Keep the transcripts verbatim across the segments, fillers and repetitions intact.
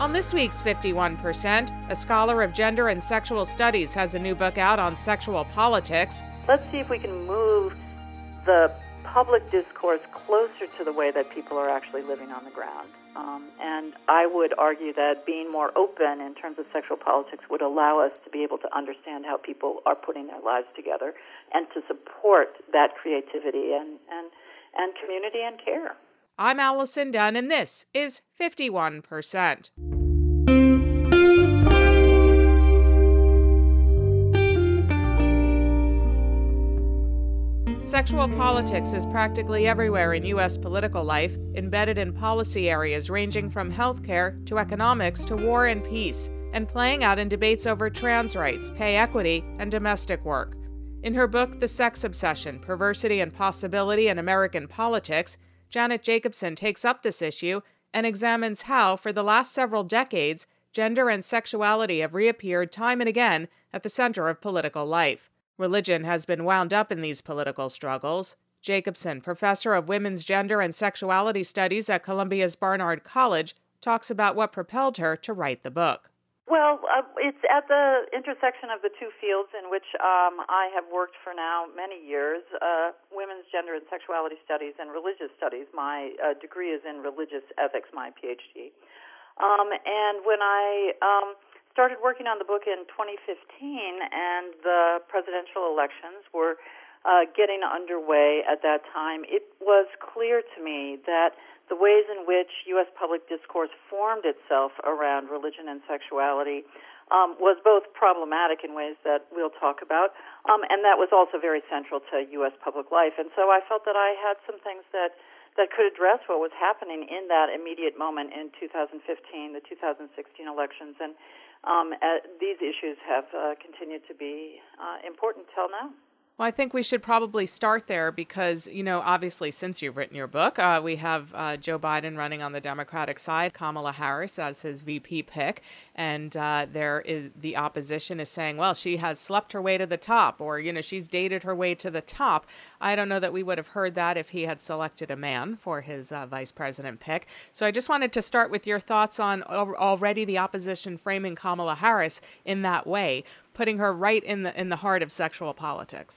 On this week's fifty-one percent, a scholar of gender and sexual studies has a new book out on sexual politics. Let's see if we can move the public discourse closer to the way that people are actually living on the ground. Um, and I would argue that being more open in terms of sexual politics would allow us to be able to understand how people are putting their lives together and to support that creativity and, and, and community and care. I'm Allison Dunn, and this is fifty-one percent. Sexual politics is practically everywhere in U S political life, embedded in policy areas ranging from healthcare to economics to war and peace, and playing out in debates over trans rights, pay equity, and domestic work. In her book, The Sex Obsession, Perversity and Possibility in American Politics, Janet Jacobson takes up this issue and examines how, for the last several decades, gender and sexuality have reappeared time and again at the center of political life. Religion has been wound up in these political struggles. Jacobson, professor of women's gender and sexuality studies at Columbia's Barnard College, talks about what propelled her to write the book. Well, uh, it's at the intersection of the two fields in which um, I have worked for now many years, uh, women's gender and sexuality studies and religious studies. My uh, degree is in religious ethics, my PhD. Um, and when I um, started working on the book in twenty fifteen, and the presidential elections were uh, getting underway at that time, it was clear to me that the ways in which U S public discourse formed itself around religion and sexuality um, was both problematic in ways that we'll talk about, um, and that was also very central to U S public life. And so I felt that I had some things that that could address what was happening in that immediate moment in two thousand fifteen, the two thousand sixteen elections, and um, uh, these issues have uh, continued to be uh, important till now. Well, I think we should probably start there because, you know, obviously since you've written your book, uh, we have uh, Joe Biden running on the Democratic side, Kamala Harris as his V P pick, and uh, there is the opposition is saying, well, she has slept her way to the top, or, you know, she's dated her way to the top. I don't know that we would have heard that if he had selected a man for his uh, vice president pick. So I just wanted to start with your thoughts on al- already the opposition framing Kamala Harris in that way, putting her right in the in the heart of sexual politics.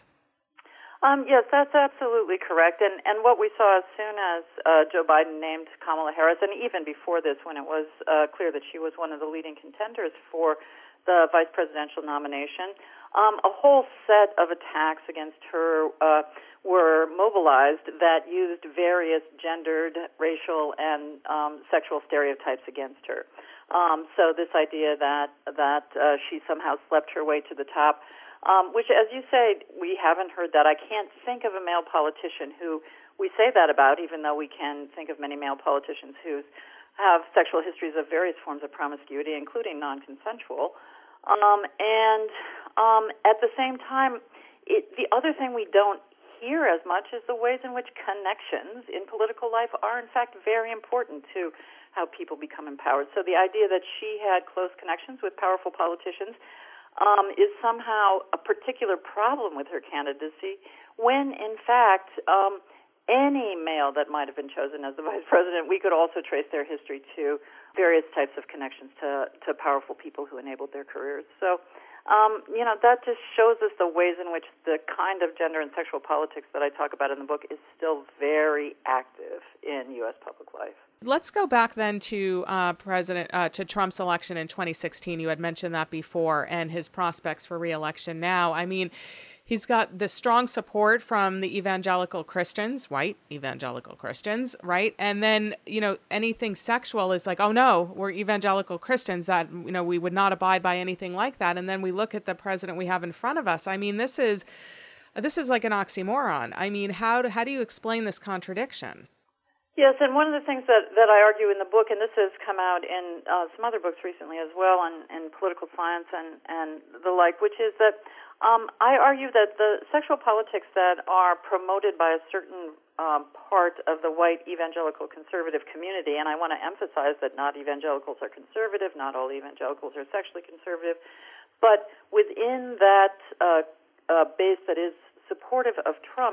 Um, yes, that's absolutely correct. And and what we saw as soon as uh, Joe Biden named Kamala Harris, and even before this, when it was uh, clear that she was one of the leading contenders for the vice presidential nomination, um, a whole set of attacks against her uh, were mobilized that used various gendered, racial, and um, sexual stereotypes against her. Um, so this idea that that uh, she somehow slept her way to the top, um, which, as you say, we haven't heard that. I can't think of a male politician who we say that about, even though we can think of many male politicians who have sexual histories of various forms of promiscuity, including non-consensual. Um, and um, at the same time, it, the other thing we don't hear as much is the ways in which connections in political life are, in fact, very important to how people become empowered. So the idea that she had close connections with powerful politicians um, is somehow a particular problem with her candidacy, when, in fact, um, any male that might have been chosen as the vice president, we could also trace their history to various types of connections to, to powerful people who enabled their careers. So, um, you know, that just shows us the ways in which the kind of gender and sexual politics that I talk about in the book is still very active in U S public life. Let's go back then to uh, President uh, to Trump's election in twenty sixteen. You had mentioned that before, and his prospects for re-election now. I mean, he's got the strong support from the evangelical Christians, white evangelical Christians, right? And then, you know, anything sexual is like, oh no, we're evangelical Christians, that, you know, we would not abide by anything like that. And then we look at the president we have in front of us. I mean, this is this is like an oxymoron. I mean, how do, how do you explain this contradiction? Yes, and one of the things that, that I argue in the book, and this has come out in uh, some other books recently as well, on in political science and, and the like, which is that um, I argue that the sexual politics that are promoted by a certain um, part of the white evangelical conservative community, and I want to emphasize that not evangelicals are conservative, not all evangelicals are sexually conservative, but within that uh, uh, base that is supportive of Trump,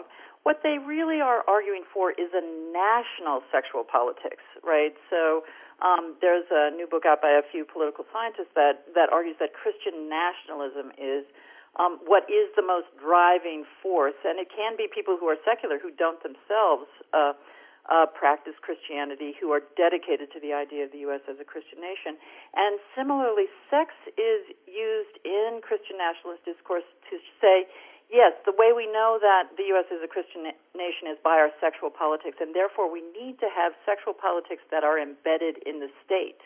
what they really are arguing for is a national sexual politics, right? So um, there's a new book out by a few political scientists that, that argues that Christian nationalism is um, what is the most driving force, and it can be people who are secular who don't themselves uh, uh, practice Christianity, who are dedicated to the idea of the U S as a Christian nation. And similarly, sex is used in Christian nationalist discourse to say, yes, the way we know that the U S is a Christian nation is by our sexual politics, and therefore we need to have sexual politics that are embedded in the state.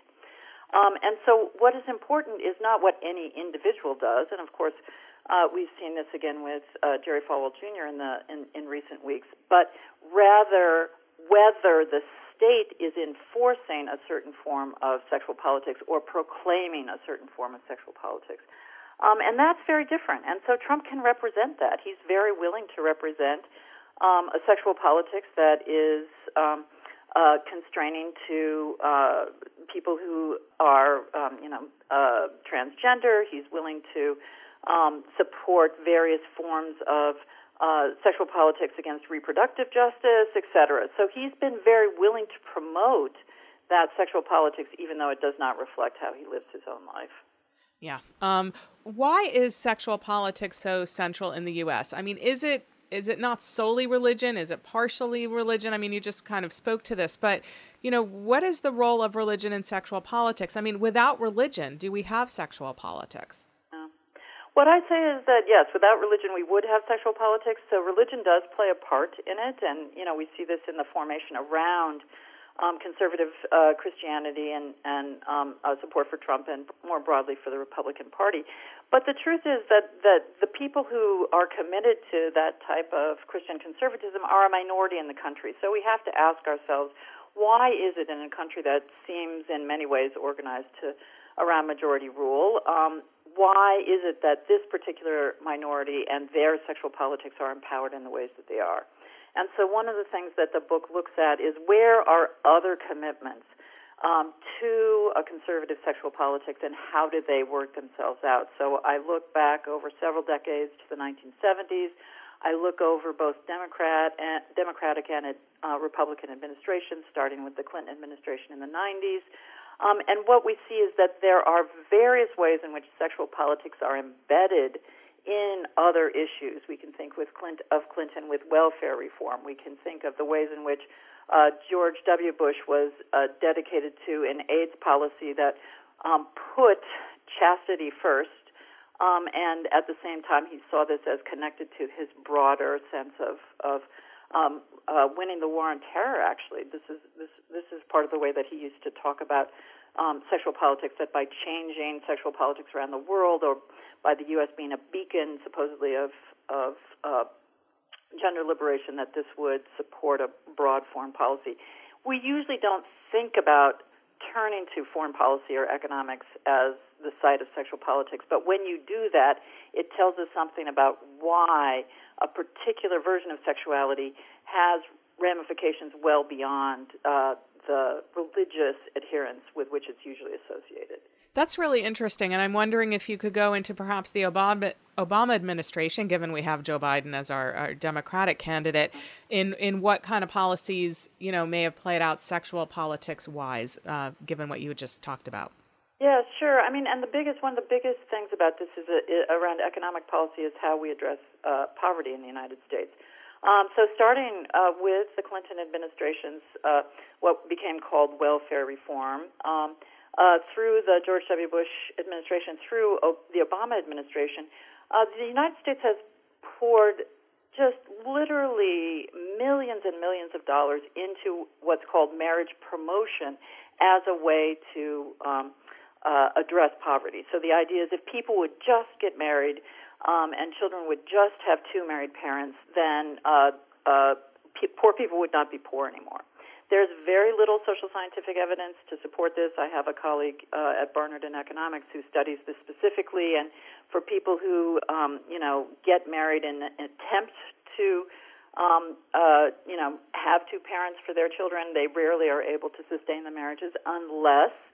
Um, and so what is important is not what any individual does, and of course uh, we've seen this again with uh, Jerry Falwell Junior in, the, in, in recent weeks, but rather whether the state is enforcing a certain form of sexual politics or proclaiming a certain form of sexual politics. Um, and that's very different. And so Trump can represent that. He's very willing to represent um, a sexual politics that is um, uh, constraining to uh, people who are, um, you know, uh, transgender. He's willing to um, support various forms of uh, sexual politics against reproductive justice, et cetera. So he's been very willing to promote that sexual politics, even though it does not reflect how he lives his own life. Yeah. Um, why is sexual politics so central in the U S? I mean, is it is it not solely religion? Is it partially religion? I mean, you just kind of spoke to this, but, you know, what is the role of religion in sexual politics? I mean, without religion, do we have sexual politics? No. What I say is that, yes, without religion, we would have sexual politics. So religion does play a part in it, and, you know, we see this in the formation around Um, conservative uh, Christianity and, and um, uh, support for Trump and more broadly for the Republican Party. But the truth is that, that the people who are committed to that type of Christian conservatism are a minority in the country. So we have to ask ourselves, why is it in a country that seems in many ways organized to around majority rule, um, why is it that this particular minority and their sexual politics are empowered in the ways that they are? And so one of the things that the book looks at is where are other commitments um, to a conservative sexual politics and how do they work themselves out? So I look back over several decades to the nineteen seventies. I look over both Democrat and, Democratic and uh, Republican administrations, starting with the Clinton administration in the nineties. Um, and what we see is that there are various ways in which sexual politics are embedded in other issues. We can think with Clint, of Clinton with welfare reform. We can think of the ways in which uh, George W. Bush was uh, dedicated to an AIDS policy that um, put chastity first, um, and at the same time he saw this as connected to his broader sense of, of um, uh, winning the war on terror, actually. This is, this, this is part of the way that he used to talk about um, sexual politics, that by changing sexual politics around the world, or by the U S being a beacon, supposedly, of, of uh, gender liberation, that this would support a broad foreign policy. We usually don't think about turning to foreign policy or economics as the site of sexual politics, but when you do that, it tells us something about why a particular version of sexuality has ramifications well beyond uh, the religious adherence with which it's usually associated. That's really interesting, and I'm wondering if you could go into perhaps the Obama Obama administration, given we have Joe Biden as our, our Democratic candidate, in, in what kind of policies, you know, may have played out sexual politics-wise, uh, given what you just talked about. Yeah, sure. I mean, and the biggest one of the biggest things about this is uh, around economic policy is how we address uh, poverty in the United States. Um, so starting uh, with the Clinton administration's uh, what became called welfare reform, um, Uh, through the George W. Bush administration, through o- the Obama administration, uh, the United States has poured just literally millions and millions of dollars into what's called marriage promotion as a way to um, uh, address poverty. So the idea is if people would just get married um, and children would just have two married parents, then uh, uh, p- poor people would not be poor anymore. There's very little social scientific evidence to support this. I have a colleague uh, at Barnard in Economics who studies this specifically, and for people who, um, you know, get married in an attempt to, um, uh, you know, have two parents for their children, they rarely are able to sustain the marriages unless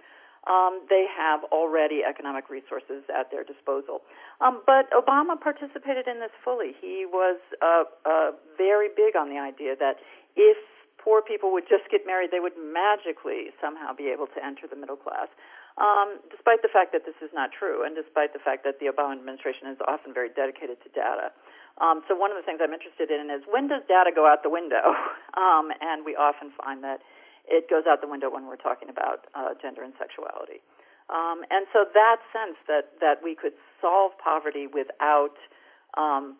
Um, they have already economic resources at their disposal. Um, but Obama participated in this fully. He was uh, uh, very big on the idea that if poor people would just get married, they would magically somehow be able to enter the middle class, um, despite the fact that this is not true, and despite the fact that the Obama administration is often very dedicated to data. Um, so one of the things I'm interested in is, when does data go out the window? um, and we often find that it goes out the window when we're talking about uh, gender and sexuality. Um, and so that sense that, that we could solve poverty without um,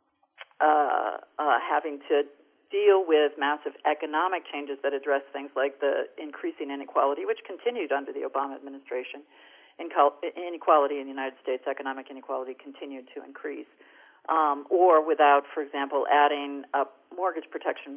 uh, uh, having to deal with massive economic changes that address things like the increasing inequality, which continued under the Obama administration. Inequality in the United States, economic inequality continued to increase. Um, or without, for example, adding a mortgage protection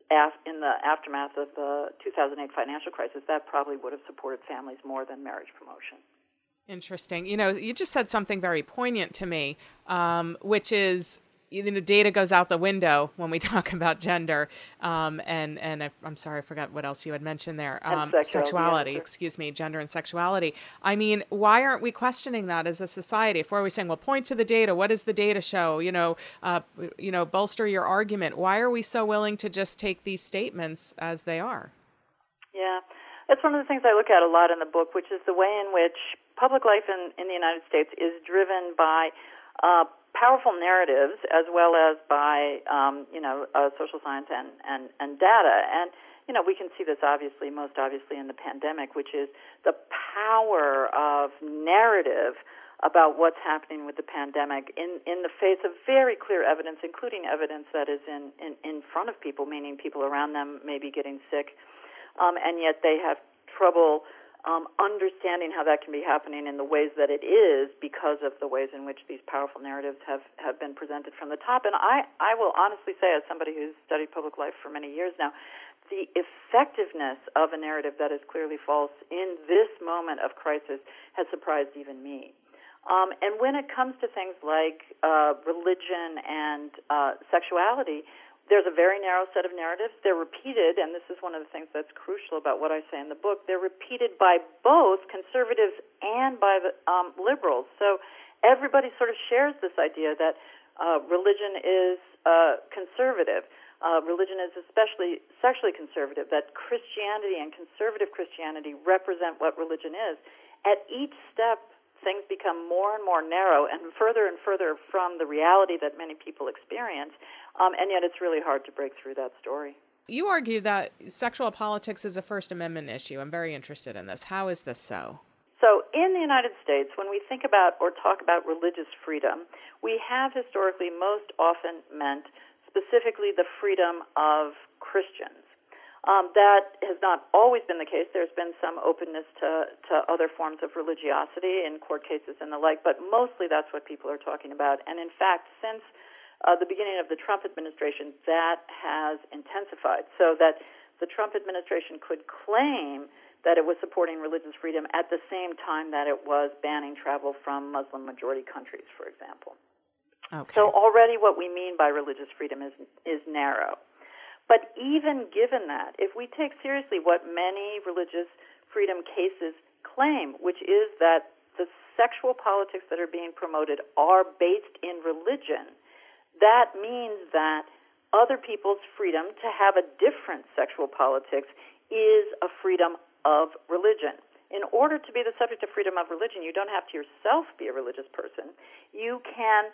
in the aftermath of the two thousand eight financial crisis, that probably would have supported families more than marriage promotion. Interesting. You know, you just said something very poignant to me, um, which is, you know, data goes out the window when we talk about gender. Um, and, and I, I'm sorry, I forgot what else you had mentioned there. Um, and sexuality, sexuality, yeah. excuse me, gender and sexuality. I mean, why aren't we questioning that as a society? If we're always saying, well, point to the data, what does the data show? You know, uh, you know, bolster your argument. Why are we so willing to just take these statements as they are? Yeah, that's one of the things I look at a lot in the book, which is the way in which public life in, in the United States is driven by uh, powerful narratives as well as by, um, you know, uh, social science and, and, and data. And, you know, we can see this obviously, most obviously in the pandemic, which is the power of narrative about what's happening with the pandemic in, in the face of very clear evidence, including evidence that is in, in, in front of people, meaning people around them may be getting sick, um, and yet they have trouble Um, understanding how that can be happening in the ways that it is because of the ways in which these powerful narratives have, have been presented from the top. And I, I will honestly say, as somebody who's studied public life for many years now, the effectiveness of a narrative that is clearly false in this moment of crisis has surprised even me. Um, and when it comes to things like uh, religion and uh, sexuality, there's a very narrow set of narratives. They're repeated, and this is one of the things that's crucial about what I say in the book. They're repeated by both conservatives and by the um, liberals. So everybody sort of shares this idea that uh, religion is uh, conservative. Uh, religion is especially sexually conservative, that Christianity and conservative Christianity represent what religion is. At each step, things become more and more narrow and further and further from the reality that many people experience, um, and yet it's really hard to break through that story. You argue that sexual politics is a First Amendment issue. I'm very interested in this. How is this so? So in the United States, when we think about or talk about religious freedom, we have historically most often meant specifically the freedom of Christians. Um, that has not always been the case. There's been some openness to, to other forms of religiosity in court cases and the like, but mostly that's what people are talking about. And in fact, since uh, the beginning of the Trump administration, that has intensified, so that the Trump administration could claim that it was supporting religious freedom at the same time that it was banning travel from Muslim-majority countries, for example. Okay. So already what we mean by religious freedom is is narrow. But even given that, if we take seriously what many religious freedom cases claim, which is that the sexual politics that are being promoted are based in religion, that means that other people's freedom to have a different sexual politics is a freedom of religion. In order to be the subject of freedom of religion, you don't have to yourself be a religious person. You can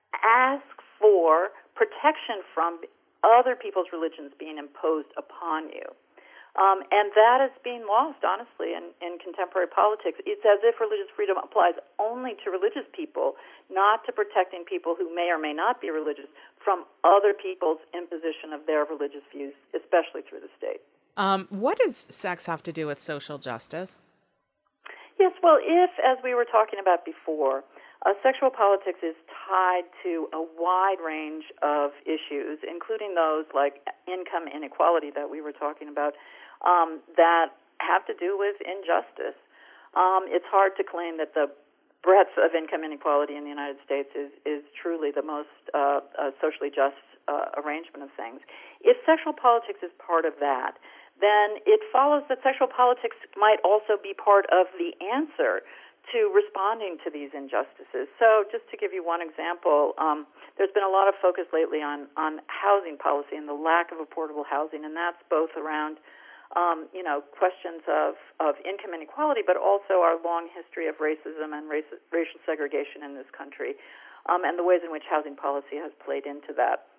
ask for protection from other people's religions being imposed upon you. Um, and that is being lost, honestly, in, in contemporary politics. It's as if religious freedom applies only to religious people, not to protecting people who may or may not be religious from other people's imposition of their religious views, especially through the state. Um, what does sex have to do with social justice? Yes, well, if, as we were talking about before, Uh, sexual politics is tied to a wide range of issues, including those like income inequality that we were talking about, um, that have to do with injustice. Um, it's hard to claim that the breadth of income inequality in the United States is, is truly the most uh, uh, socially just uh, arrangement of things. If sexual politics is part of that, then it follows that sexual politics might also be part of the answer to responding to these injustices. So just to give you one example, um, there's been a lot of focus lately on, on housing policy and the lack of affordable housing, and that's both around um, you know, questions of, of income inequality, but also our long history of racism and race, racial segregation in this country, um, and the ways in which housing policy has played into that.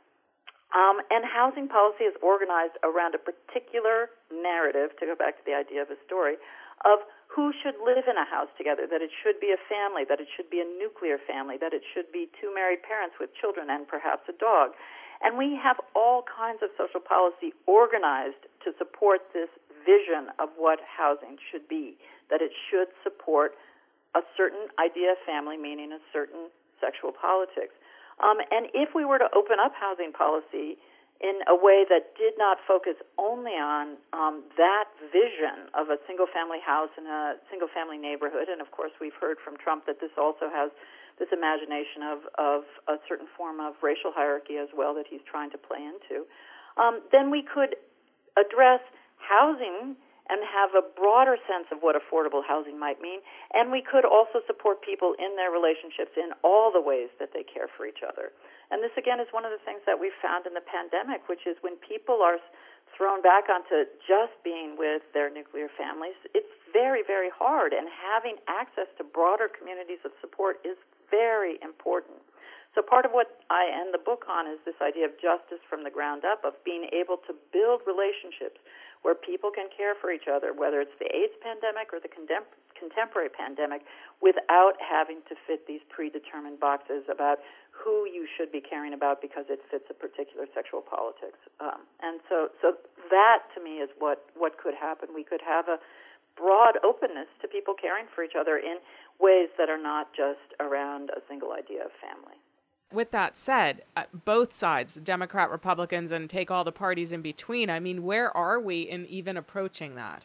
Um, and housing policy is organized around a particular narrative, to go back to the idea of a story, of who should live in a house together, that it should be a family, that it should be a nuclear family, that it should be two married parents with children and perhaps a dog. And we have all kinds of social policy organized to support this vision of what housing should be, that it should support a certain idea of family, meaning a certain sexual politics. Um, and if we were to open up housing policy in a way that did not focus only on um, that vision of a single-family house in a single-family neighborhood, and of course we've heard from Trump that this also has this imagination of, of a certain form of racial hierarchy as well that he's trying to play into, um, then we could address housing and have a broader sense of what affordable housing might mean, and we could also support people in their relationships in all the ways that they care for each other. And this, again, is one of the things that we've found in the pandemic, which is when people are thrown back onto just being with their nuclear families, it's very, very hard, and having access to broader communities of support is very important. So part of what I end the book on is this idea of justice from the ground up, of being able to build relationships where people can care for each other, whether it's the AIDS pandemic or the contem- contemporary pandemic, without having to fit these predetermined boxes about who you should be caring about because it fits a particular sexual politics. Um, and so, so that, to me, is what, what could happen. We could have a broad openness to people caring for each other in ways that are not just around a single idea of family. With that said, uh, both sides, Democrat, Republicans, and take all the parties in between, I mean, where are we in even approaching that?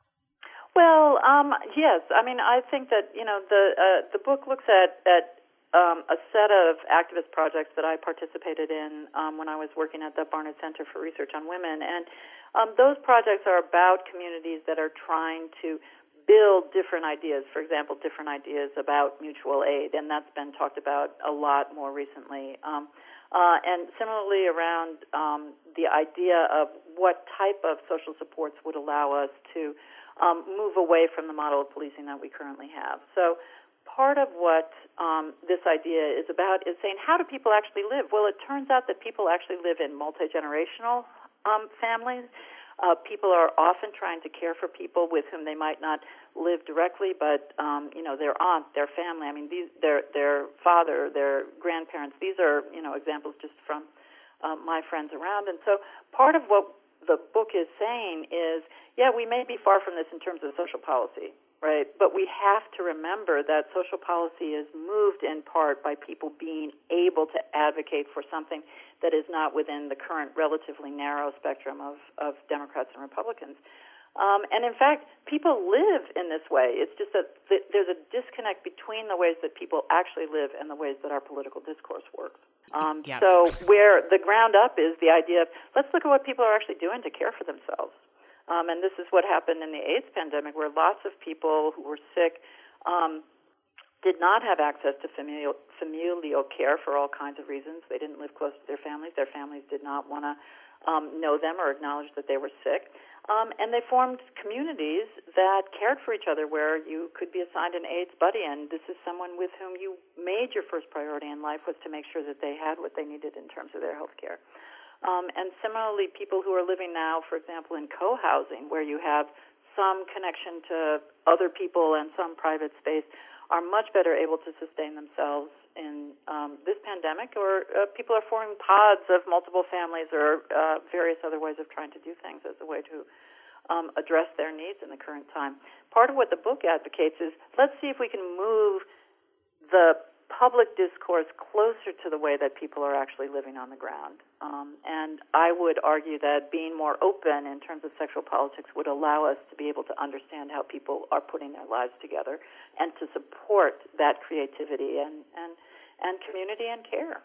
Well, um, yes. I mean, I think that, you know, the uh, the book looks at, at um, a set of activist projects that I participated in um, when I was working at the Barnard Center for Research on Women. And um, those projects are about communities that are trying to build different ideas, for example, different ideas about mutual aid, and that's been talked about a lot more recently. Um, uh, and similarly around um, the idea of what type of social supports would allow us to um, move away from the model of policing that we currently have. So part of what um, this idea is about is saying, how do people actually live? Well, it turns out that people actually live in multi-generational um, families. Uh, people are often trying to care for people with whom they might not live directly, but um, you know, their aunt, their family. I mean, these, their their father, their grandparents. These are, you know, examples just from uh, my friends around. And so, part of what the book is saying is, yeah, we may be far from this in terms of social policy, right? But we have to remember that social policy is moved in part by people being able to advocate for something that is not within the current relatively narrow spectrum of, of Democrats and Republicans. Um, and in fact, people live in this way. It's just that th- there's a disconnect between the ways that people actually live and the ways that our political discourse works. Um, yes. So where the ground up is the idea of, let's look at what people are actually doing to care for themselves. Um, and this is what happened in the AIDS pandemic, where lots of people who were sick um, did not have access to familial, familial care for all kinds of reasons. They didn't live close to their families. Their families did not want to um, know them or acknowledge that they were sick. Um, and they formed communities that cared for each other, where you could be assigned an AIDS buddy, and this is someone with whom you made your first priority in life was to make sure that they had what they needed in terms of their health care. Um, and similarly, people who are living now, for example, in co-housing, where you have some connection to other people and some private space, are much better able to sustain themselves in um, this pandemic, or uh, people are forming pods of multiple families or uh, various other ways of trying to do things as a way to um, address their needs in the current time. Part of what the book advocates is, let's see if we can move the public discourse closer to the way that people are actually living on the ground. Um, and I would argue that being more open in terms of sexual politics would allow us to be able to understand how people are putting their lives together and to support that creativity and, and, and community and care.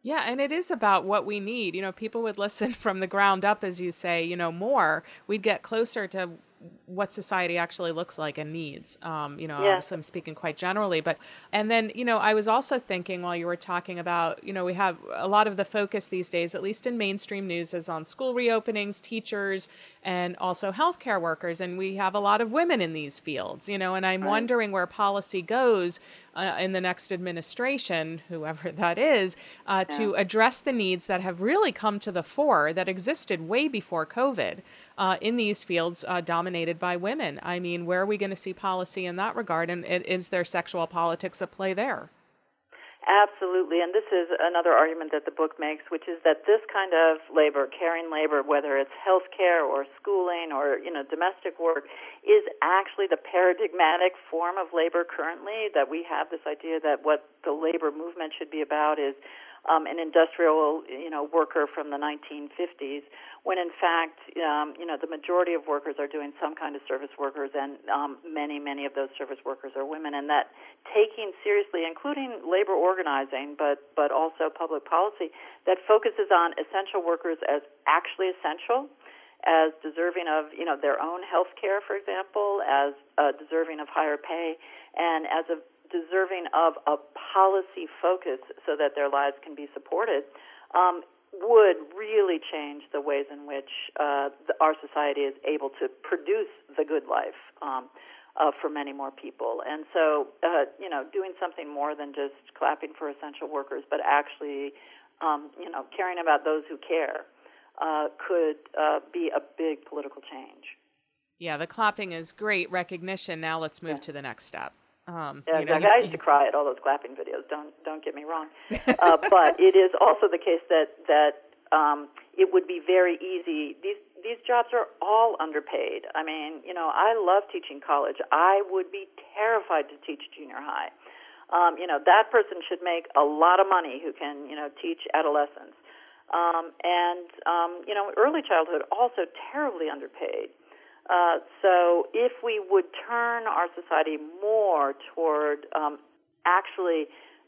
Yeah, and it is about what we need. You know, people would listen from the ground up, as you say, you know, more. We'd get closer to what society actually looks like and needs. Um, you know, Yes. obviously I'm speaking quite generally, but, and then, you know, I was also thinking while you were talking about, you know, we have a lot of the focus these days, at least in mainstream news, is on school reopenings, teachers, and also healthcare workers. And we have a lot of women in these fields, you know, and I'm Right. wondering where policy goes uh, in the next administration, whoever that is, uh, Yeah. to address the needs that have really come to the fore that existed way before COVID uh, in these fields uh, dominated by women. I mean, where are we going to see policy in that regard? And is there sexual politics at play there? Absolutely, and this is another argument that the book makes, which is that this kind of labor, caring labor, whether it's healthcare or schooling or, you know, domestic work, is actually the paradigmatic form of labor currently, that we have this idea that what the labor movement should be about is um, an industrial, you know, worker from the nineteen fifties, when in fact, um, you know, the majority of workers are doing some kind of service workers, and um, many, many of those service workers are women, and that taking seriously, including labor organizing, but, but also public policy, that focuses on essential workers as actually essential, as deserving of, you know, their own health care, for example, as uh, deserving of higher pay, and as a deserving of a policy focus so that their lives can be supported, um, would really change the ways in which uh, the, our society is able to produce the good life um, uh, for many more people. And so, uh, you know, doing something more than just clapping for essential workers, but actually, um, you know, caring about those who care uh, could uh, be a big political change. Yeah, the clapping is great recognition. Now let's move Yeah. to the next step. Um, Yeah, you know, exactly. I used to cry at all those clapping videos. Don't don't get me wrong, uh, but it is also the case that that um, it would be very easy. These these jobs are all underpaid. I mean, you know, I love teaching college. I would be terrified to teach junior high. Um, you know, that person should make a lot of money who can, you know, teach adolescents. Um, and um, you know, early childhood also terribly underpaid. Uh, so if we would turn our society more toward um, actually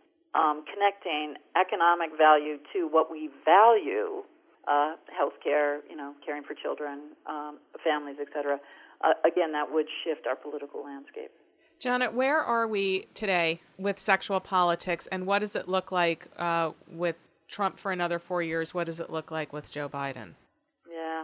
um, connecting economic value to what we value, uh, healthcare, you know, caring for children, um, families, et cetera, uh, again, that would shift our political landscape. Janet, where are we today with sexual politics, and what does it look like uh, with Trump for another four years? What does it look like with Joe Biden? Yeah.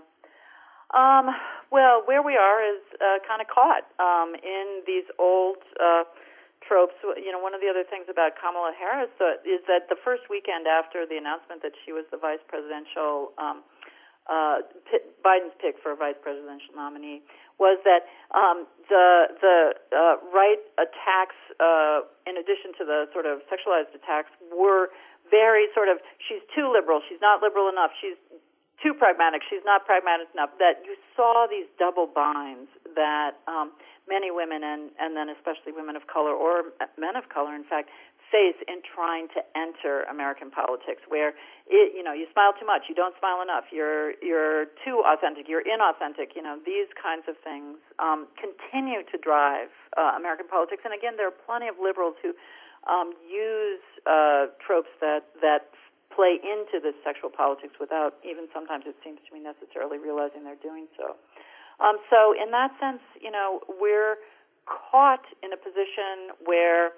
Um, well, where we are is uh, kind of caught um, in these old uh, tropes. You know, one of the other things about Kamala Harris uh, is that the first weekend after the announcement that she was the vice presidential, um, uh, p- Biden's pick for a vice presidential nominee, was that um, the the uh, right attacks, uh, in addition to the sort of sexualized attacks, were very sort of, she's too liberal, she's not liberal enough, she's too pragmatic, she's not pragmatic enough, that you saw these double binds that um, many women, and, and then especially women of color or men of color, in fact, face in trying to enter American politics, where, it, you know, you smile too much, you don't smile enough, you're you're too authentic, you're inauthentic, you know, these kinds of things um, continue to drive uh, American politics. And again, there are plenty of liberals who um, use uh, tropes that, that play into this sexual politics without even sometimes it seems to me necessarily realizing they're doing so. Um, so in that sense, you know, we're caught in a position where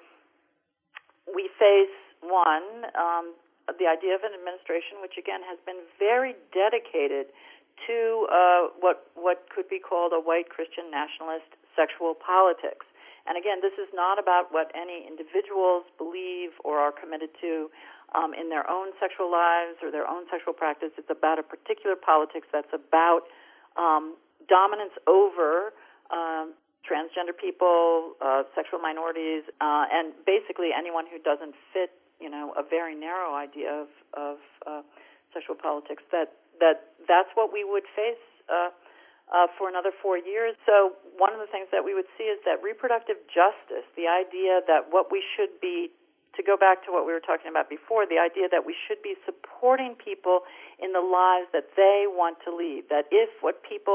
we face, one, um, the idea of an administration which, again, has been very dedicated to uh, what what could be called a white Christian nationalist sexual politics. And again, this is not about what any individuals believe or are committed to um, in their own sexual lives or their own sexual practice. It's about a particular politics that's about um, dominance over um, transgender people, uh, sexual minorities, uh, and basically anyone who doesn't fit, you know, a very narrow idea of, of uh, sexual politics. That that that's what we would face Uh, Uh, for another four years. So one of the things that we would see is that reproductive justice, the idea that what we should be, to go back to what we were talking about before, the idea that we should be supporting people in the lives that they want to lead, that if what people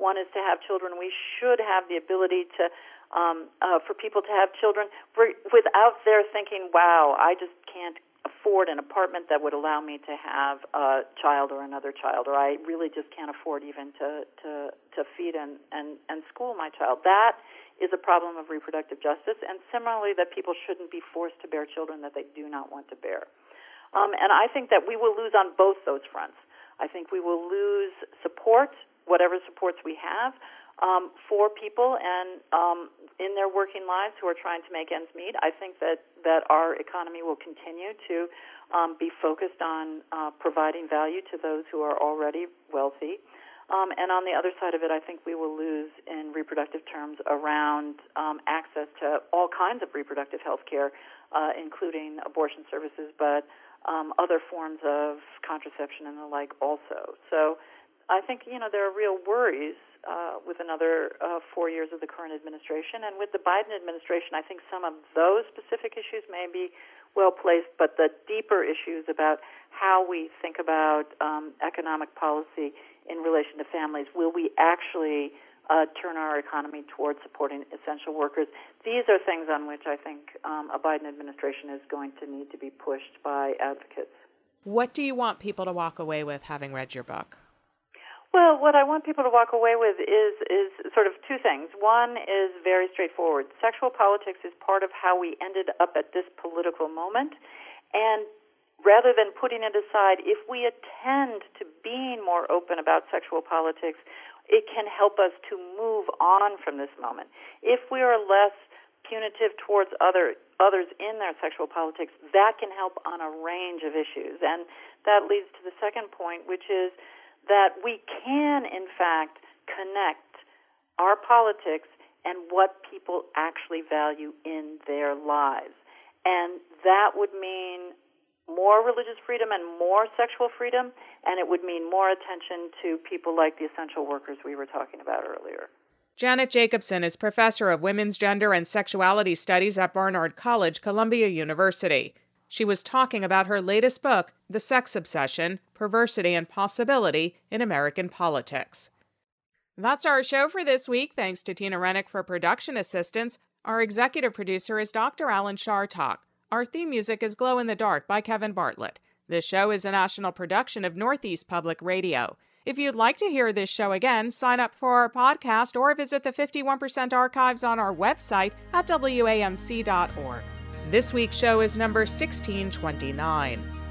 one is to have children. We should have the ability to, um, uh, for people to have children for, without their thinking, wow, I just can't afford an apartment that would allow me to have a child or another child, or I really just can't afford even to, to, to feed and, and, and school my child. That is a problem of reproductive justice, and similarly that people shouldn't be forced to bear children that they do not want to bear. Um, and I think that we will lose on both those fronts. I think we will lose support, whatever supports we have, um, for people and um, in their working lives who are trying to make ends meet. I think that, that our economy will continue to um, be focused on uh, providing value to those who are already wealthy. Um, and on the other side of it, I think we will lose in reproductive terms around um, access to all kinds of reproductive health care, uh, including abortion services, but um, other forms of contraception and the like also. So I think, you know, there are real worries uh, with another uh, four years of the current administration. And with the Biden administration, I think some of those specific issues may be well placed, but the deeper issues about how we think about um, economic policy in relation to families, will we actually uh, turn our economy towards supporting essential workers? These are things on which I think um, a Biden administration is going to need to be pushed by advocates. What do you want people to walk away with having read your book? Well, what I want people to walk away with is is sort of two things. One is very straightforward. Sexual politics is part of how we ended up at this political moment. And rather than putting it aside, if we attend to being more open about sexual politics, it can help us to move on from this moment. If we are less punitive towards other others in their sexual politics, that can help on a range of issues. And that leads to the second point, which is that we can, in fact, connect our politics and what people actually value in their lives. And that would mean more religious freedom and more sexual freedom, and it would mean more attention to people like the essential workers we were talking about earlier. Janet Jacobson is professor of women's gender and sexuality studies at Barnard College, Columbia University. She was talking about her latest book, The Sex Obsession, Perversity and Possibility in American Politics. That's our show for this week. Thanks to Tina Rennick for production assistance. Our executive producer is Doctor Alan Shartok. Our theme music is Glow in the Dark by Kevin Bartlett. This show is a national production of Northeast Public Radio. If you'd like to hear this show again, sign up for our podcast or visit the fifty-one percent archives on our website at W A M C dot org. This week's show is number sixteen twenty-nine.